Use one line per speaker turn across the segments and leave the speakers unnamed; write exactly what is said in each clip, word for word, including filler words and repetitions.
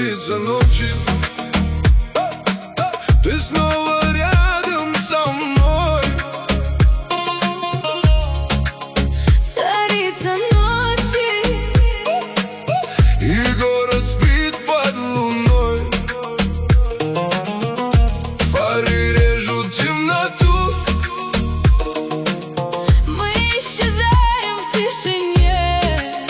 царица ночи, ты снова рядом со мной.
Царица ночи,
и город спит под луной. Фары режут темноту,
мы исчезаем в тишине.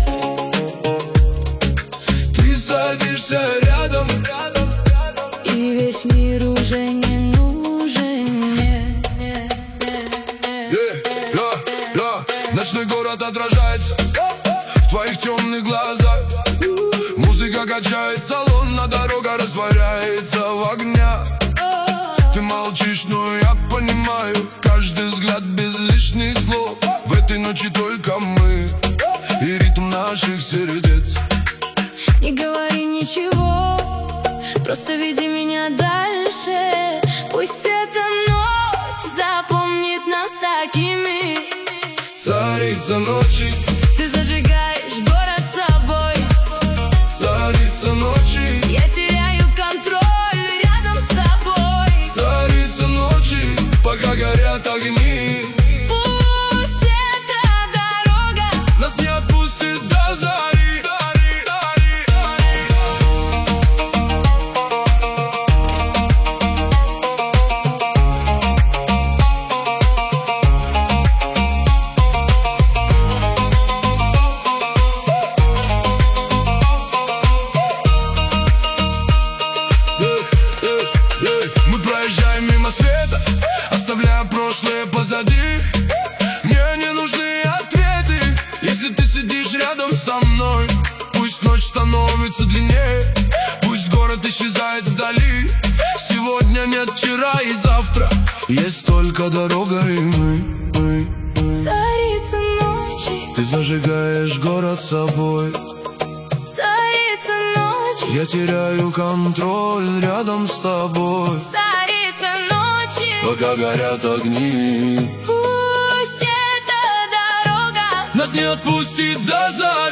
ты садишься рядом,
и весь мир уже не нужен мне.
yeah, yeah, yeah. Ночной город отражается в твоих темных глазах. Музыка качает салон, а дорога растворяется в огнях. Ты молчишь, но я понимаю каждый взгляд без лишних слов. В этой ночи только мы и ритм наших сердец.
Не говори ничего, просто веди меня дальше. Пусть эта ночь запомнит нас такими.
Царица ночи,
Ты зажигаешь город собой.
царица ночи,
Я теряю контроль рядом с тобой.
царица ночи, пока горят огни,
Пусть эта дорога
нас не отпустит до зари. Мы проезжаем мимо света, оставляя прошлое позади. Мне не нужны ответы, если ты сидишь рядом со мной. Пусть ночь становится длиннее, пусть город исчезает вдали. Сегодня нет вчера и завтра, есть только дорога и мы, мы, мы.
царица ночи,
Ты зажигаешь город собой.
царица ночи,
Я теряю контроль рядом с тобой,
царица ночи.
пока горят огни,
Пусть эта дорога
нас не отпустит до зари.